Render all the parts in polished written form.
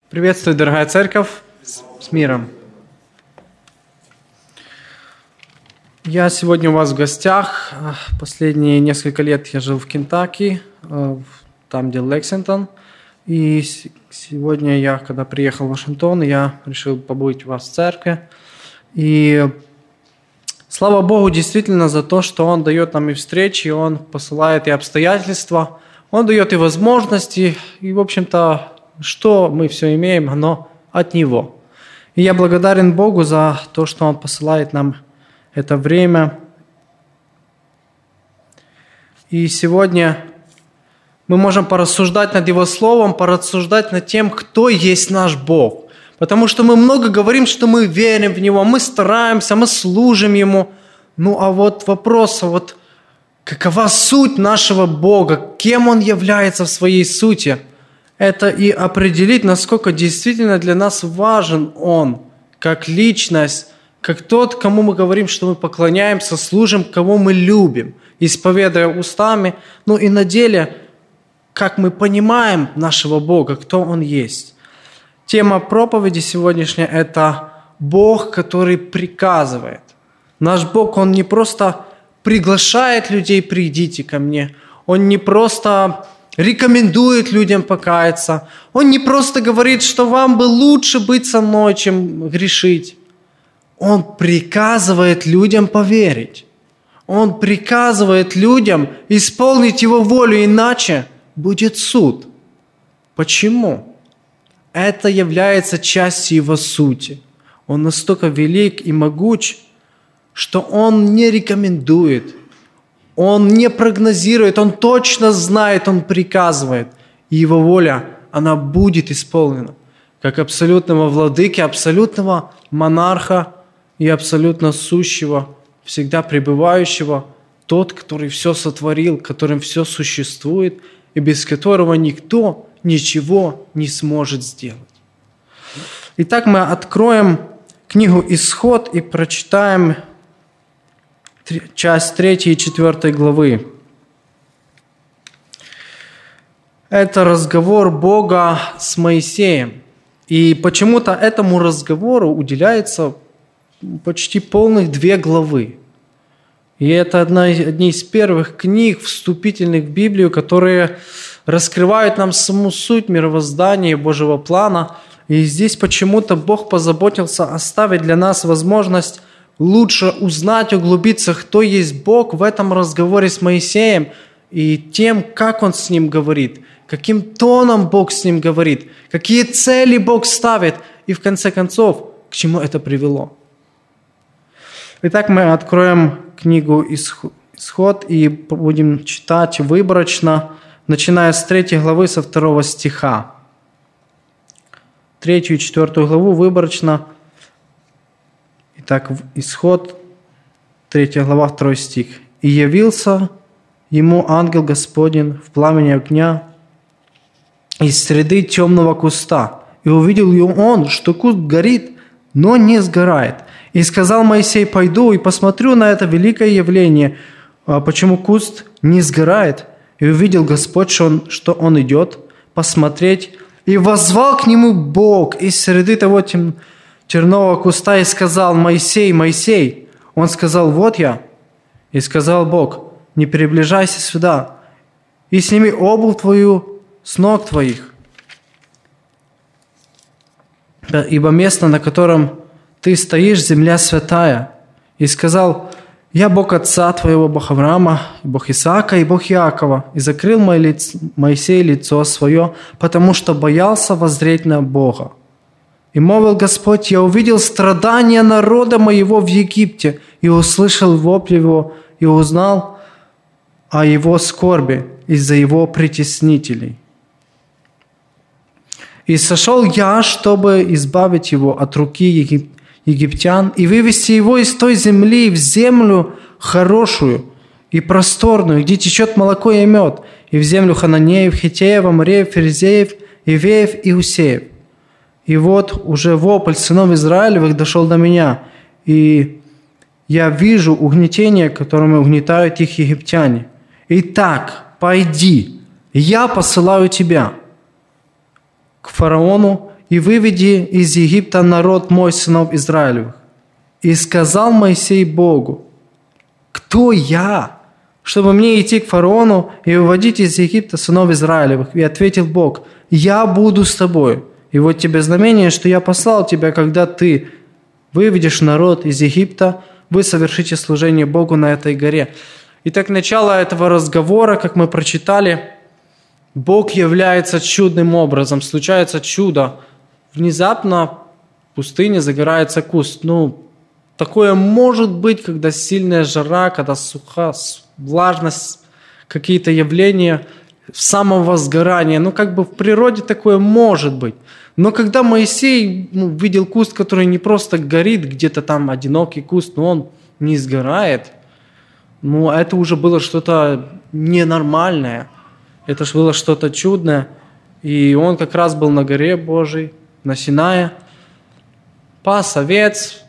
Приветствую, дорогая церковь, с миром. Я сегодня у вас в гостях. Последние несколько лет я жил в Кентукки, там, где Лексингтон. И сегодня я, когда приехал в Вашингтон, я решил побыть у вас в церкви. И слава Богу действительно за то, что Он дает нам и встречи, и Он посылает и обстоятельства, Он дает и возможности, и, в общем-то, что мы все имеем, оно от Него. И я благодарен Богу за то, что Он посылает нам это время. И сегодня мы можем порассуждать над Его Словом, порассуждать над тем, кто есть наш Бог. Потому что мы много говорим, что мы верим в Него, мы стараемся, мы служим Ему. Ну а вот вопрос, какова суть нашего Бога, кем Он является в своей сути, это и определить, насколько действительно для нас важен Он, как личность, как тот, кому мы говорим, что мы поклоняемся, служим, кого мы любим, исповедуя устами, ну и на деле, как мы понимаем нашего Бога, кто Он есть. Тема проповеди сегодняшней – это Бог, который приказывает. Наш Бог, Он не просто приглашает людей «придите ко мне», Он не просто рекомендует людям покаяться, Он не просто говорит, что вам бы лучше быть со мной, чем грешить. Он приказывает людям поверить. Он приказывает людям исполнить Его волю, иначе будет суд. Почему? Это является частью Его сути. Он настолько велик и могуч, что Он не рекомендует, Он не прогнозирует, Он точно знает, Он приказывает. И Его воля, она будет исполнена. Как абсолютного владыки, абсолютного монарха и абсолютно сущего, всегда пребывающего, тот, который все сотворил, которым все существует, и без которого никто ничего не сможет сделать. Итак, мы откроем книгу «Исход» и прочитаем часть 3 и 4 главы. Это разговор Бога с Моисеем. И почему-то этому разговору уделяется почти полных 2 главы. И это одни из первых книг, вступительных в Библию, которые раскрывают нам саму суть мировоздания Божьего плана. И здесь почему-то Бог позаботился оставить для нас возможность лучше узнать, углубиться, кто есть Бог в этом разговоре с Моисеем и тем, как Он с ним говорит, каким тоном Бог с ним говорит, какие цели Бог ставит и, в конце концов, к чему это привело. Итак, мы откроем книгу «Исход» и будем читать выборочно, начиная с 3 главы, со 2 стиха. 3 и 4 главу выборочно. Итак, Исход, 3 глава, 2 стих. «И явился ему ангел Господень в пламени огня из среды темного куста. И увидел он, что куст горит, но не сгорает. И сказал Моисей: пойду и посмотрю на это великое явление, почему куст не сгорает. И увидел Господь, что он идет посмотреть. И воззвал к нему Бог из среды того тернового куста и сказал: Моисей, Моисей. Он сказал: вот я. И сказал Бог: не приближайся сюда, и сними обувь твою с ног твоих, ибо место, на котором ты стоишь, земля святая. И сказал: я Бог отца твоего, Бог Авраама, Бог Исаака и Бог Иакова. И закрыл Моисей лицо свое, потому что боялся воззреть на Бога. И молвил Господь: я увидел страдания народа моего в Египте, и услышал вопль его, и узнал о его скорби из-за его притеснителей. И сошел я, чтобы избавить его от руки египтян и вывести его из той земли в землю хорошую и просторную, где течет молоко и мед, и в землю хананеев, хиттеев, амореев, ферезеев, ивеев и усеев. И вот уже вопль сынов Израилевых дошел до меня, и я вижу угнетение, которым угнетают их египтяне. Итак, пойди, я посылаю тебя к фараону и выведи из Египта народ мой, сынов Израилевых. И сказал Моисей Богу: кто я, чтобы мне идти к фараону и выводить из Египта сынов Израилевых? И ответил Бог: я буду с тобой. И вот тебе знамение, что я послал тебя, когда ты выведешь народ из Египта, вы совершите служение Богу на этой горе. Итак, начало этого разговора, как мы прочитали, Бог является чудным образом. Случается чудо. Внезапно в пустыне загорается куст. Такое может быть, когда сильная жара, когда суха, влажность, какие-то явления самого сгорания. В природе такое может быть. Но когда Моисей видел куст, который не просто горит, где-то там одинокий куст, но он не сгорает, это уже было что-то ненормальное. Это же было что-то чудное. И он как раз был на горе Божией, на Синае, пас овец.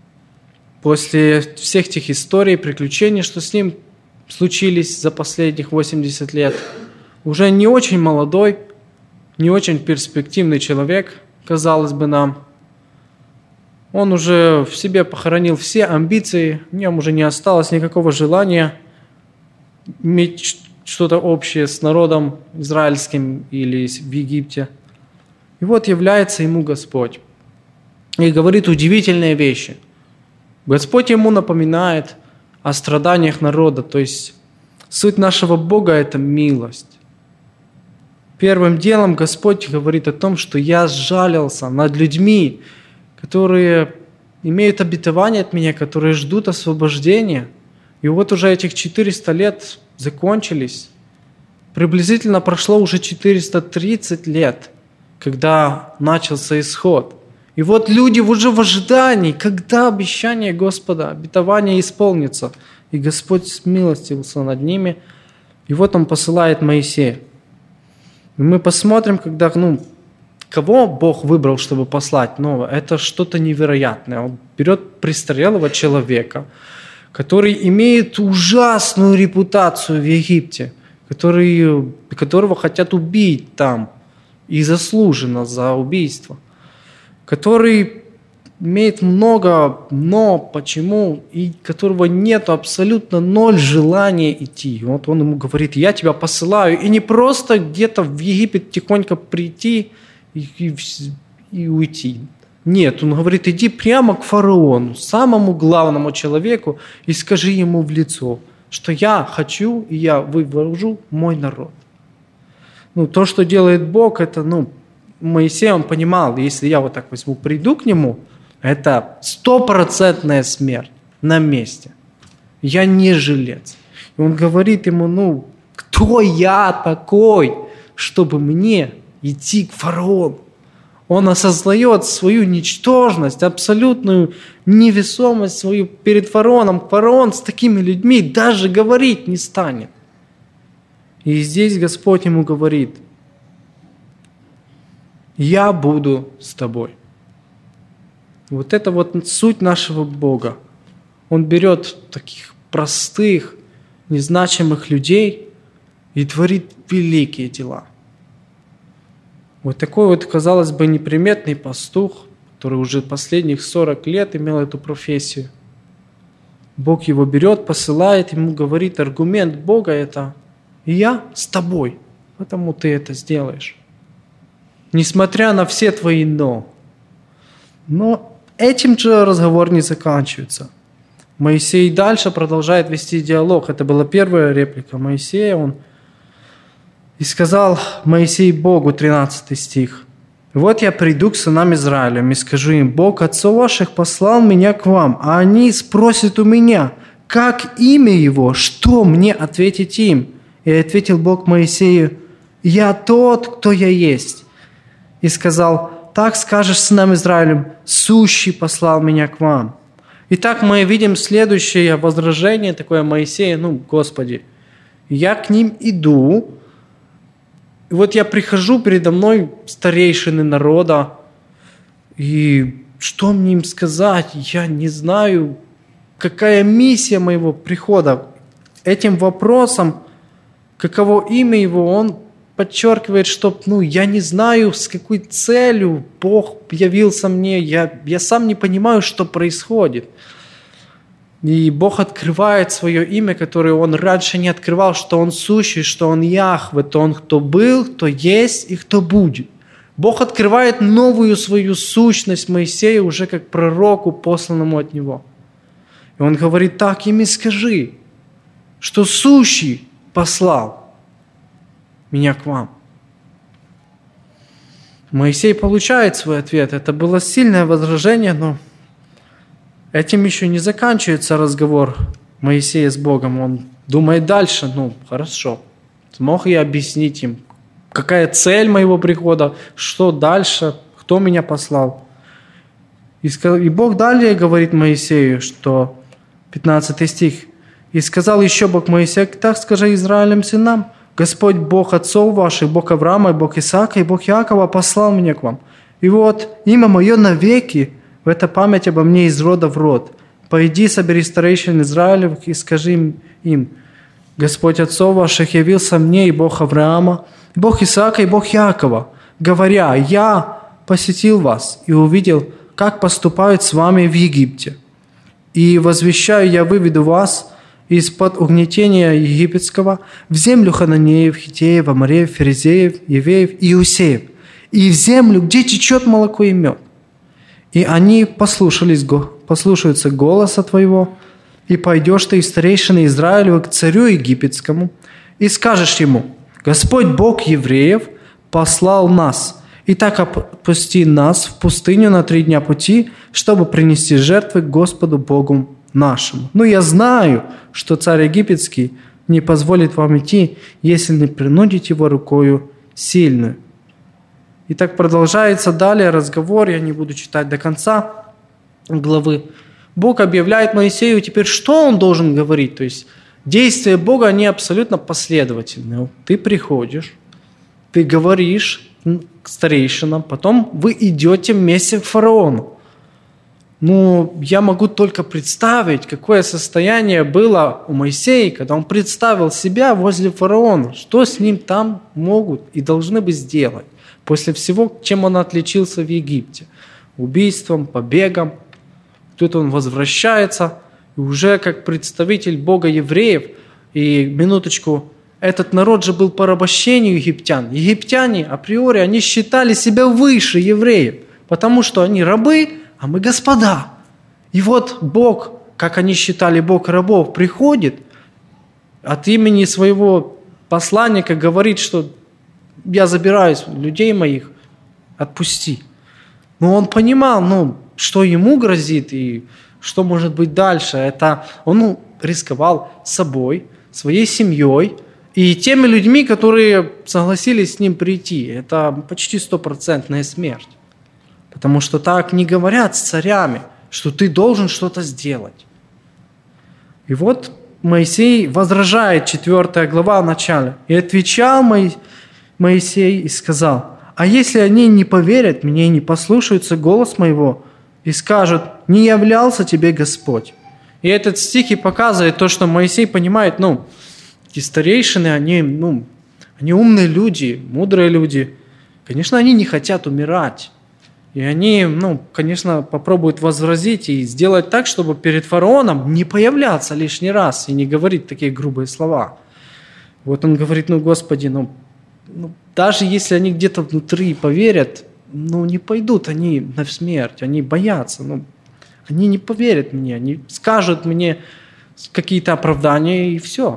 После всех тех историй, приключений, что с ним случились за последних 80 лет, уже не очень молодой, не очень перспективный человек, казалось бы нам. Он уже в себе похоронил все амбиции, в нем уже не осталось никакого желания иметь что-то общее с народом израильским или в Египте. И вот является ему Господь и говорит удивительные вещи. Господь ему напоминает о страданиях народа, то есть суть нашего Бога – это милость. Первым делом Господь говорит о том, что я сжалился над людьми, которые имеют обетование от меня, которые ждут освобождения. И вот уже этих 400 лет закончились. Приблизительно прошло уже 430 лет, когда начался исход. И вот люди уже в ожидании, когда обещание Господа, обетование исполнится. И Господь смилостивился над ними. И вот Он посылает Моисея. И мы посмотрим, когда, кого Бог выбрал, чтобы послать. Это что-то невероятное. Он берет престарелого человека, который имеет ужасную репутацию в Египте, которого хотят убить там, и заслуженно за убийство, который имеет много «но», «почему», и которого нет абсолютно ноль желания идти. Вот он ему говорит: я тебя посылаю, и не просто где-то в Египет тихонько прийти и уйти. Нет, он говорит: иди прямо к фараону, самому главному человеку, и скажи ему в лицо, что я хочу, и я вывожу мой народ. То, что делает Бог, это, Моисей, он понимал, если я вот так возьму, приду к нему, это 100% смерть на месте. Я не жилец. И он говорит ему: кто я такой, чтобы мне идти к фараону? Он осознает свою ничтожность, абсолютную невесомость свою перед фараоном. Фараон с такими людьми даже говорить не станет. И здесь Господь ему говорит: я буду с тобой. Вот это вот суть нашего Бога. Он берет таких простых, незначимых людей и творит великие дела. Вот такой вот, казалось бы, неприметный пастух, который уже последних 40 лет имел эту профессию. Бог его берет, посылает, ему говорит, аргумент Бога это: я с тобой, потому ты это сделаешь. Несмотря на все твои «но». Но этим же разговор не заканчивается. Моисей дальше продолжает вести диалог. Это была первая реплика Моисея. И сказал Моисей Богу, 13 стих: «Вот я приду к сынам Израилем и скажу им: Бог отцов ваших послал меня к вам, а они спросят у меня, как имя его, что мне ответить им? И ответил Бог Моисею: я тот, кто я есть. И сказал: так скажешь сынам Израилем: сущий послал меня к вам». Итак, мы видим следующее возражение такое Моисея: Господи, я к ним иду, и вот я прихожу, передо мной старейшины народа, и что мне им сказать? Я не знаю, какая миссия моего прихода. Этим вопросом, каково имя его, он подчеркивает, что я не знаю, с какой целью Бог явился мне, я сам не понимаю, что происходит. И Бог открывает свое имя, которое Он раньше не открывал, что Он сущий, что Он Яхве, то Он кто был, кто есть и кто будет. Бог открывает новую свою сущность Моисею уже как пророку, посланному от Него. И Он говорит: так им и скажи, что сущий послал меня к вам. Моисей получает свой ответ. Это было сильное возражение, но этим еще не заканчивается разговор Моисея с Богом. Он думает дальше: хорошо, смог я объяснить им, какая цель моего прихода, что дальше, кто меня послал. И Бог далее говорит Моисею, что 15 стих: «И сказал еще Бог Моисею: так скажи Израилем сынам, Господь Бог отцов ваших, Бог Авраама, и Бог Исаака, и Бог Иакова послал меня к вам. И вот имя мое навеки, в это память обо мне из рода в род. Пойди, собери старейшин Израилевых и скажи им: Господь отцов ваших явился мне, и Бог Авраама, и Бог Исаака, и Бог Иакова, говоря: я посетил вас и увидел, как поступают с вами в Египте. И возвещаю, я выведу вас из-под угнетения египетского в землю хананеев, хитеев, амореев, ферезеев, евеев и иусеев, и в землю, где течет молоко и мед. И они послушаются голоса твоего, и пойдешь ты из старейшины Израилева к царю египетскому, и скажешь ему: Господь Бог евреев послал нас, и так отпусти нас в пустыню на 3 дня пути, чтобы принести жертвы к Господу Богу нашему. Я знаю, что царь египетский не позволит вам идти, если не принудить его рукою сильную». И так продолжается далее разговор, я не буду читать до конца главы. Бог объявляет Моисею теперь, что он должен говорить. То есть действия Бога, они абсолютно последовательны. Ты приходишь, ты говоришь к старейшинам, потом вы идете вместе к фараону. Я могу только представить, какое состояние было у Моисея, когда он представил себя возле фараона, что с ним там могут и должны бы сделать после всего, чем он отличился в Египте. Убийством, побегом. Тут он возвращается, и уже как представитель Бога евреев, и минуточку, этот народ же был по порабощению египтян. Египтяне априори, они считали себя выше евреев, потому что они рабы, а мы господа. И вот Бог, как они считали, Бог рабов, приходит от имени своего посланника, говорит, что я забираюсь, людей моих отпусти. Но он понимал, что ему грозит и что может быть дальше. Это он рисковал собой, своей семьей и теми людьми, которые согласились с ним прийти. Это почти 100% смерть. Потому что так не говорят с царями, что ты должен что-то сделать. И вот Моисей возражает, 4 глава в начале. «И отвечал Моисей и сказал: а если они не поверят мне и не послушаются голос моего, и скажут: не являлся тебе Господь». И этот стих и показывает то, что Моисей понимает, эти старейшины, они умные люди, мудрые люди. Конечно, они не хотят умирать. И они, конечно, попробуют возразить и сделать так, чтобы перед фараоном не появляться лишний раз и не говорить такие грубые слова. Вот он говорит: Господи, даже если они где-то внутри поверят, не пойдут они на смерть, они боятся, они не поверят мне, они скажут мне какие-то оправдания и все.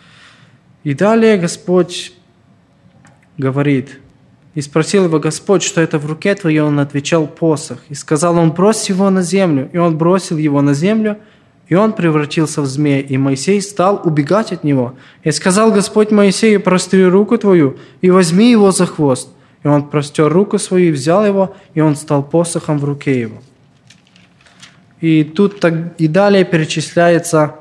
И далее Господь говорит: и спросил его Господь, что это в руке твоей, он отвечал: посох. И сказал он: брось его на землю. И он бросил его на землю, и он превратился в змея. И Моисей стал убегать от него. И сказал Господь Моисею: простри руку твою, и возьми его за хвост. И он простер руку свою, и взял его, и он стал посохом в руке его. И тут и далее перечисляются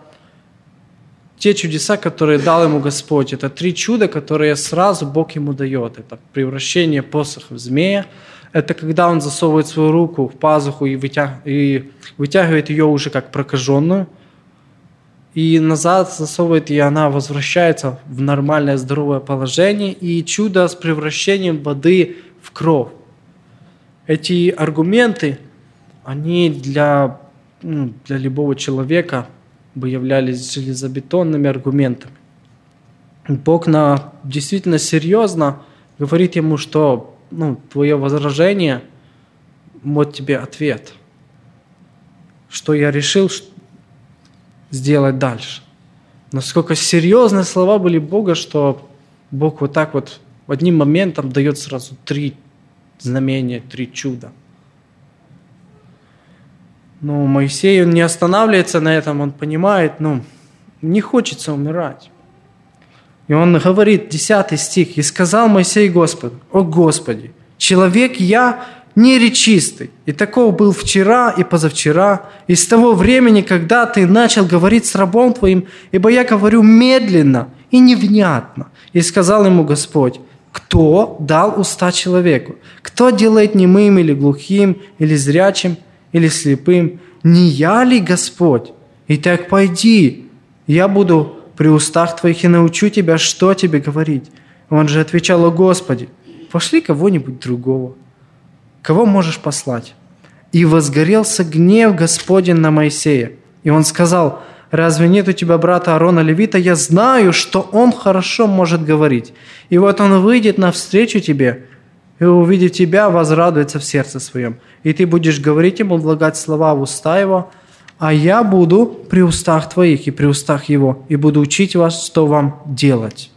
те чудеса, которые дал ему Господь. Это 3 чуда, которые сразу Бог ему дает. Это превращение посоха в змея. Это когда он засовывает свою руку в пазуху и вытягивает ее уже как прокаженную. и назад засовывает, и она возвращается в нормальное здоровое положение, и чудо с превращением воды в кровь. Эти аргументы, они для любого человека бы являлись железобетонными аргументами. Бог действительно серьезно говорит ему, что твое возражение, вот тебе ответ. Что я решил сделать дальше. Насколько серьезные слова были Бога, что Бог вот так вот одним моментом дает сразу 3 знамения, 3 чуда. Но Моисей, он не останавливается на этом, он понимает, не хочется умирать. И он говорит, 10 стих, «И сказал Моисей Господу: О Господи, человек я неречистый, и таков был вчера и позавчера, и с того времени, когда ты начал говорить с рабом твоим, ибо я говорю медленно и невнятно». И сказал ему Господь: «Кто дал уста человеку? Кто делает немым или глухим, или зрячим, или слепым? Не я ли Господь? Итак, пойди, я буду при устах твоих и научу тебя, что тебе говорить». Он же отвечал: «О Господи, пошли кого-нибудь другого. Кого можешь послать?» И возгорелся гнев Господень на Моисея. И он сказал: «Разве нет у тебя брата Аарона Левита? Я знаю, что он хорошо может говорить. И вот он выйдет навстречу тебе, и, увидев тебя, возрадуется в сердце своем. И ты будешь говорить ему, влагать слова в уста его, а я буду при устах твоих и при устах его, и буду учить вас, что вам делать.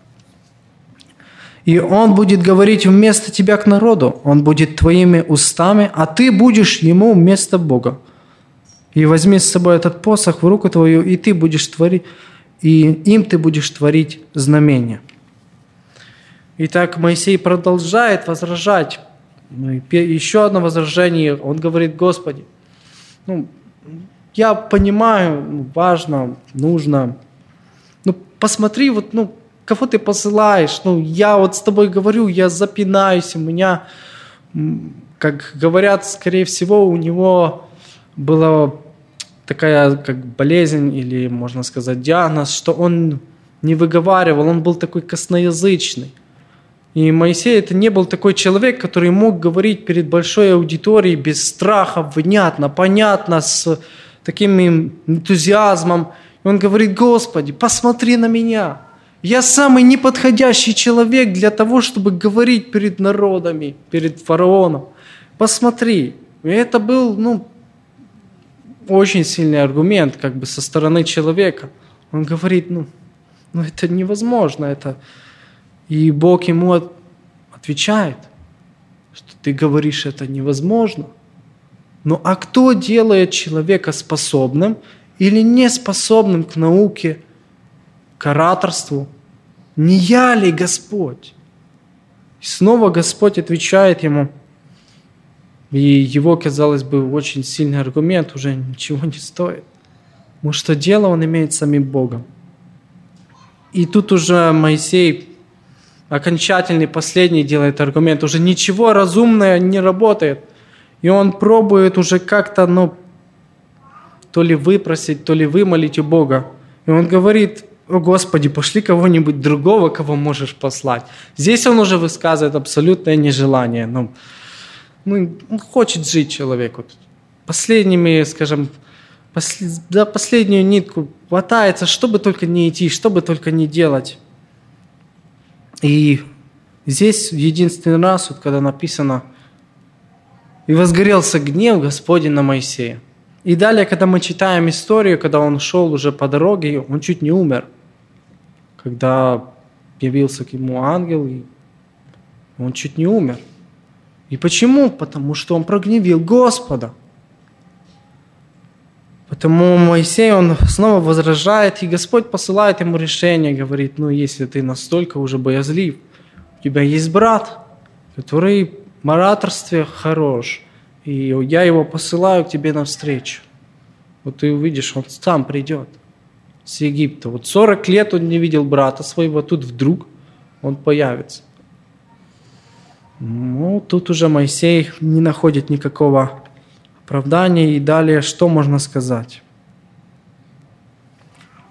И он будет говорить вместо тебя к народу, он будет твоими устами, а ты будешь ему вместо Бога. И возьми с собой этот посох в руку твою, и ты будешь творить, и им ты будешь творить знамения». Итак, Моисей продолжает возражать. Еще одно возражение. Он говорит: «Господи, я понимаю, важно, нужно. Посмотри, кого ты посылаешь. Я с тобой говорю, я запинаюсь, у меня, как говорят, скорее всего, у него была такая болезнь, или, можно сказать, диагноз, что он не выговаривал, он был такой косноязычный. И Моисей это не был такой человек, который мог говорить перед большой аудиторией без страха, внятно, понятно, с таким энтузиазмом. И он говорит: «Господи, посмотри на меня. Я самый неподходящий человек для того, чтобы говорить перед народами, перед фараоном. Посмотри». И это был, очень сильный аргумент, со стороны человека. Он говорит: это невозможно, это... И Бог ему отвечает, что ты говоришь, это невозможно. А кто делает человека способным или неспособным к науке, к ораторству? Не я ли Господь? И снова Господь отвечает ему, и его, казалось бы, очень сильный аргумент уже ничего не стоит. Потому что дело он имеет с самим Богом. И тут уже Моисей окончательный, последний делает аргумент. Уже ничего разумное не работает. И он пробует уже как-то, то ли выпросить, то ли вымолить у Бога. И он говорит: «О Господи, пошли кого-нибудь другого, кого можешь послать». Здесь он уже высказывает абсолютное нежелание. Хочет жить человек. Последними, скажем, за последнюю нитку хватается, чтобы только не идти, чтобы только не делать. И здесь единственный раз, когда написано: «И возгорелся гнев Господень на Моисея». И далее, когда мы читаем историю, когда он шел уже по дороге, он чуть не умер. Когда явился к нему ангел, и он чуть не умер. И почему? Потому что он прогневил Господа. Потому Моисей, он снова возражает, и Господь посылает ему решение, говорит: если ты настолько уже боязлив, у тебя есть брат, который в ораторстве хорош, и я его посылаю к тебе навстречу. Ты увидишь, он сам придет с Египта. 40 лет он не видел брата своего, тут вдруг он появится. Тут уже Моисей не находит никакого оправдания, и далее что можно сказать?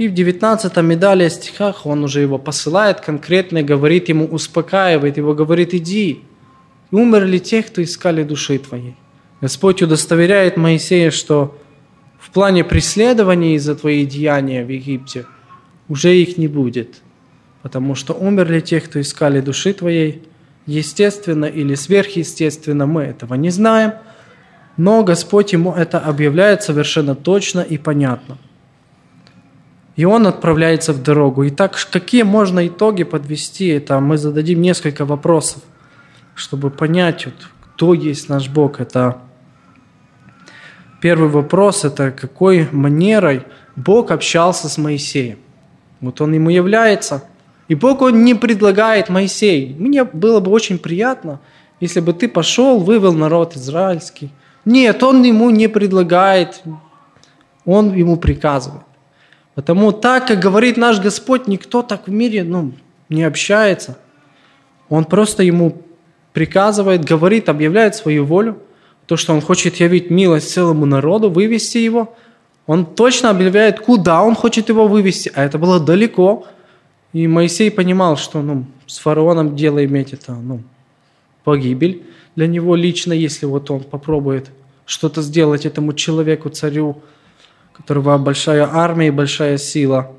И в 19 и далее стихах он уже его посылает конкретно, говорит ему, успокаивает его, говорит, иди, умерли те, кто искали души твоей. Господь удостоверяет Моисея, что в плане преследования из-за твоих деяний в Египте уже их не будет, потому что умерли те, кто искали души твоей. Естественно или сверхъестественно, мы этого не знаем, но Господь ему это объявляет совершенно точно и понятно. И он отправляется в дорогу. Итак, какие можно итоги подвести? Это мы зададим несколько вопросов, чтобы понять, кто есть наш Бог. Это первый вопрос, это какой манерой Бог общался с Моисеем. Вот он ему является. И Бог он не предлагает Моисею. Мне было бы очень приятно, если бы ты пошел, вывел народ израильский. Нет, он ему не предлагает, он ему приказывает. Потому так, как говорит наш Господь, никто так в мире не общается. Он просто ему приказывает, говорит, объявляет свою волю, то, что он хочет явить милость целому народу, вывести его. Он точно объявляет, куда он хочет его вывести, а это было далеко. И Моисей понимал, что с фараоном дело иметь это погибель для него лично, если вот он попробует что-то сделать этому человеку, царю, у которого большая армия и большая сила.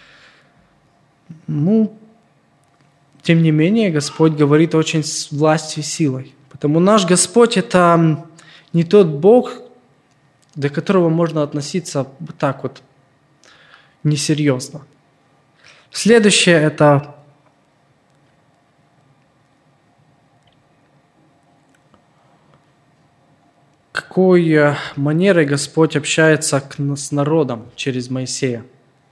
Тем не менее, Господь говорит очень с властью и силой. Потому наш Господь – это не тот Бог, до которого можно относиться вот так вот несерьезно. Следующее – это какой манерой Господь общается с народом через Моисея.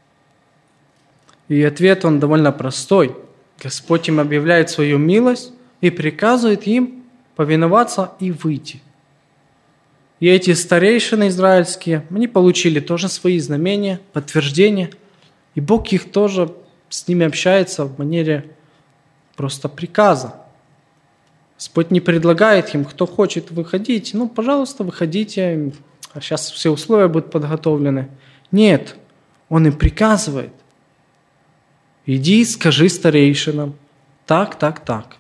И ответ он довольно простой. Господь им объявляет свою милость и приказывает им повиноваться и выйти. И эти старейшины израильские, они получили тоже свои знамения, подтверждения, и Бог их тоже с ними общается в манере просто приказа. Господь не предлагает им, кто хочет выходить, пожалуйста, выходите, а сейчас все условия будут подготовлены. Нет, Он им приказывает. Иди, скажи старейшинам, так, так, так.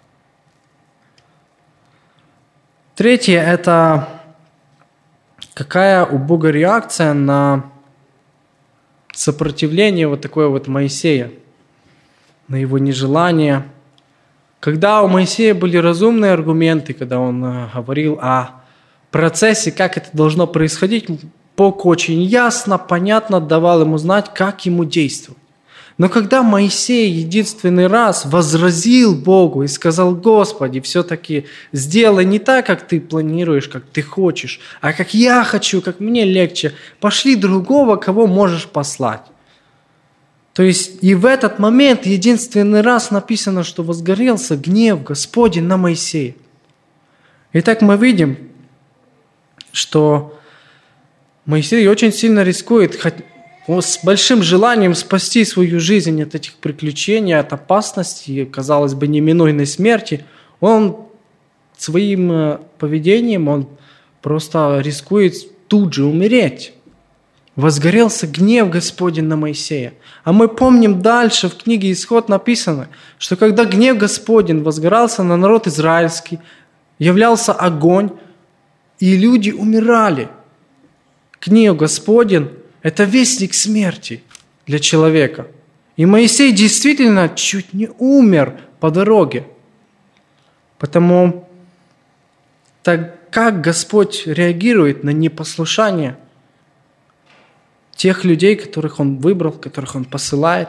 Третье – это какая у Бога реакция на сопротивление вот такое вот Моисея, на его нежелание. Когда у Моисея были разумные аргументы, когда он говорил о процессе, как это должно происходить, Бог очень ясно, понятно давал ему знать, как ему действовать. Но когда Моисей единственный раз возразил Богу и сказал: «Господи, все-таки сделай не так, как ты планируешь, как ты хочешь, а как я хочу, как мне легче, пошли другого, кого можешь послать». То есть и в этот момент единственный раз написано, что возгорелся гнев Господень на Моисея. Итак, мы видим, что Моисей очень сильно рискует, с большим желанием спасти свою жизнь от этих приключений, от опасности, казалось бы, неминуемой смерти. Он своим поведением, он просто рискует тут же умереть. Возгорелся гнев Господень на Моисея. А мы помним дальше, в книге Исход написано, что когда гнев Господень возгорался на народ израильский, являлся огонь, и люди умирали. Гнев Господень – это вестник смерти для человека. И Моисей действительно чуть не умер по дороге. Потому так как Господь реагирует на непослушание тех людей, которых Он выбрал, которых Он посылает.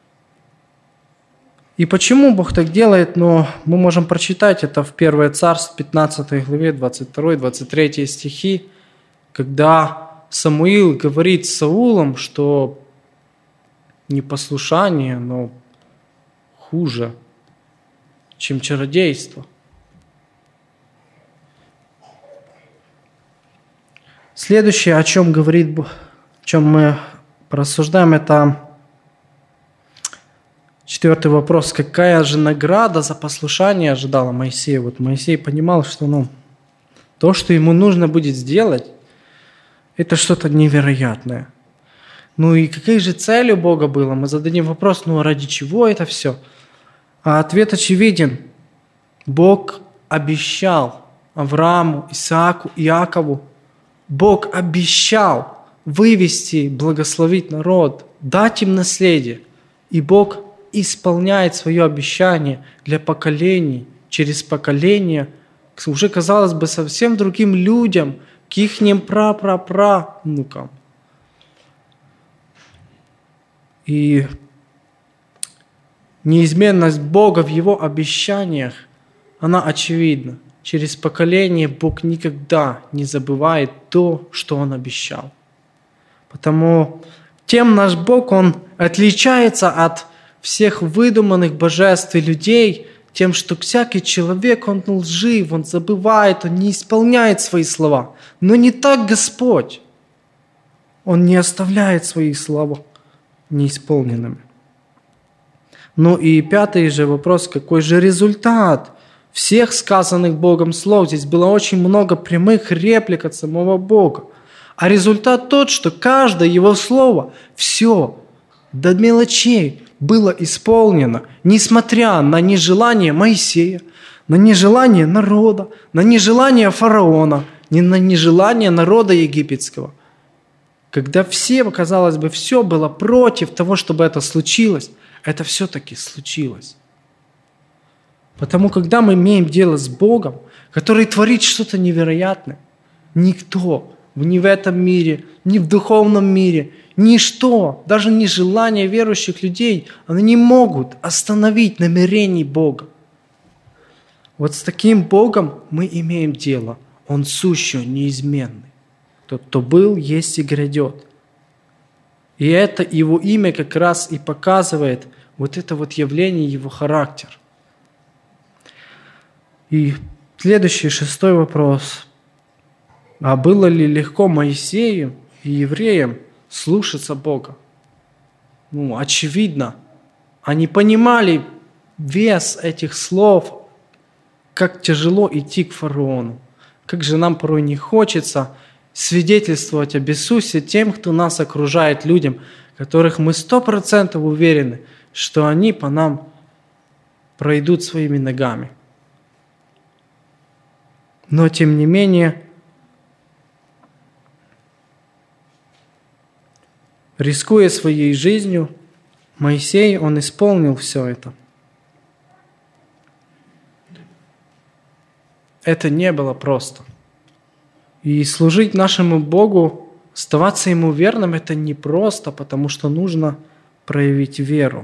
И почему Бог так делает, но мы можем прочитать это в 1 Царств, 15 главе, 22-23 стихи, когда Самуил говорит с Саулом, что непослушание, но хуже, чем чародейство. Следующее, о чем говорит Бог, о чем мы порассуждаем, это 4 вопрос. Какая же награда за послушание ожидала Моисея? Вот Моисей понимал, что то, что ему нужно будет сделать, это что-то невероятное. Ну и какой же целью Бога было? Мы зададим вопрос, ну ради чего это все? А ответ очевиден. Бог обещал Аврааму, Исааку, Иакову. Бог обещал вывести, благословить народ, дать им наследие. И Бог исполняет свое обещание для поколений, через поколение, уже, казалось бы, совсем другим людям, к ихним пра-пра-правнукам. И неизменность Бога в Его обещаниях, она очевидна. Через поколение Бог никогда не забывает то, что Он обещал. Потому тем наш Бог, Он отличается от всех выдуманных божеств и людей, тем, что всякий человек, он лжив, он забывает, он не исполняет свои слова. Но не так Господь. Он не оставляет свои слова неисполненными. Ну и пятый же вопрос, какой же результат всех сказанных Богом слов? Здесь было очень много прямых реплик от самого Бога. А результат тот, что каждое Его слово, все, до мелочей, было исполнено, несмотря на нежелание Моисея, на нежелание народа, на нежелание фараона, на нежелание народа египетского. Когда все, казалось бы, все было против того, чтобы это случилось, это все-таки случилось. Потому когда мы имеем дело с Богом, который творит что-то невероятное, никто ни в этом мире, ни в духовном мире, ничто, даже нежелание верующих людей, они не могут остановить намерений Бога. Вот с таким Богом мы имеем дело. Он сущий, неизменный. Тот, кто был, есть и грядет. И это Его имя как раз и показывает вот это вот явление, Его характер. И следующий, 6 вопрос. А было ли легко Моисею и евреям слушаться Бога? Ну, очевидно. Они понимали вес этих слов, как тяжело идти к фараону. Как же нам порой не хочется свидетельствовать об Иисусе тем, кто нас окружает, людям, которых мы 100% уверены, что они по нам пройдут своими ногами. Но, тем не менее, рискуя своей жизнью, Моисей, он исполнил все это. Это не было просто. И служить нашему Богу, оставаться Ему верным, это не просто, потому что нужно проявить веру.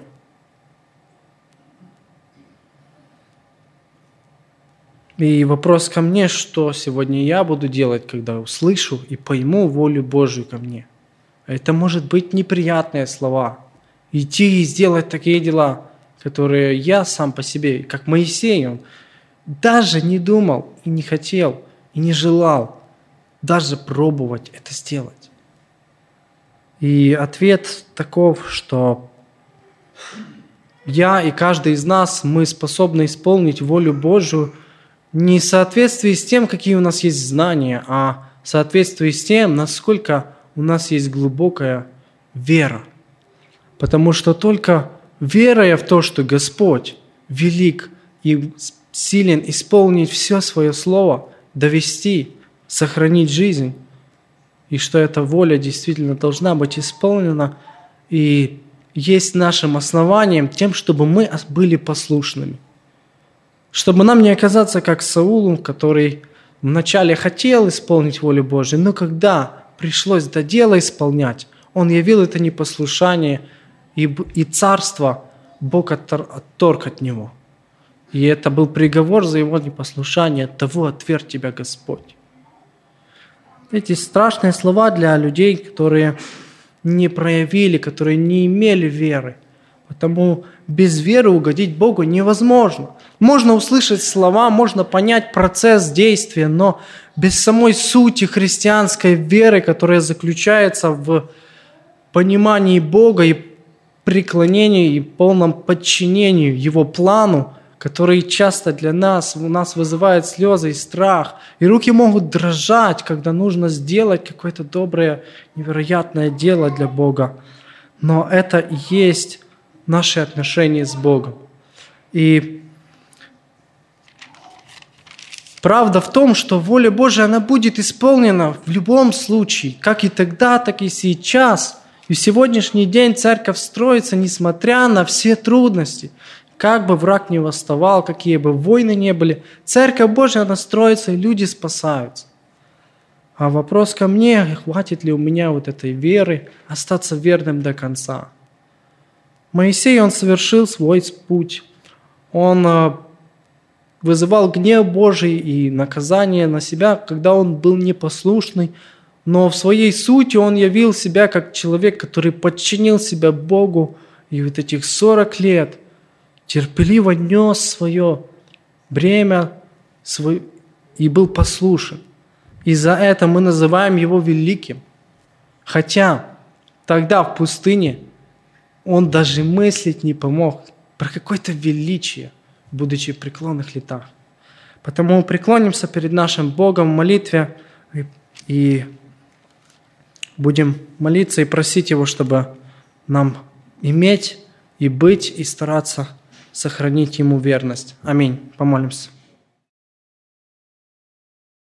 И вопрос ко мне, что сегодня я буду делать, когда услышу и пойму волю Божию ко мне. Это может быть неприятные слова. Идти и сделать такие дела, которые я сам по себе, как Моисей, он даже не думал и не хотел, и не желал даже пробовать это сделать. И ответ таков, что я и каждый из нас, мы способны исполнить волю Божию не в соответствии с тем, какие у нас есть знания, а в соответствии с тем, насколько у нас есть глубокая вера. Потому что только веруя в то, что Господь велик и силен исполнить все свое слово, довести, сохранить жизнь, и что эта воля действительно должна быть исполнена, и есть нашим основанием тем, чтобы мы были послушными. Чтобы нам не оказаться как Саулу, который вначале хотел исполнить волю Божию, но когда пришлось до дела исполнять, он явил это непослушание, и царство Бог отторг от него. И это был приговор за его непослушание: от того отверг тебя Господь. Эти страшные слова для людей, которые не проявили, которые не имели веры. Потому без веры угодить Богу невозможно. Можно услышать слова, можно понять процесс действия, но без самой сути христианской веры, которая заключается в понимании Бога и преклонении и полном подчинении Его плану, которые часто для нас, у нас вызывают слезы и страх. И руки могут дрожать, когда нужно сделать какое-то доброе, невероятное дело для Бога. Но это и есть наши отношения с Богом. И правда в том, что воля Божия, она будет исполнена в любом случае, как и тогда, так и сейчас. И в сегодняшний день церковь строится, несмотря на все трудности. Как бы враг ни восставал, какие бы войны ни были, церковь Божия, она строится, и люди спасаются. А вопрос ко мне, хватит ли у меня вот этой веры остаться верным до конца. Моисей, он совершил свой путь. Он вызывал гнев Божий и наказание на себя, когда он был непослушный, но в своей сути он явил себя как человек, который подчинил себя Богу, и вот этих 40 лет терпеливо нес свое бремя и был послушен. И за это мы называем его великим. Хотя тогда в пустыне он даже мыслить не помог про какое-то величие, будучи в преклонных летах. Потому преклонимся перед нашим Богом в молитве и будем молиться и просить Его, чтобы нам иметь и быть, и стараться сохранить Ему верность. Аминь. Помолимся.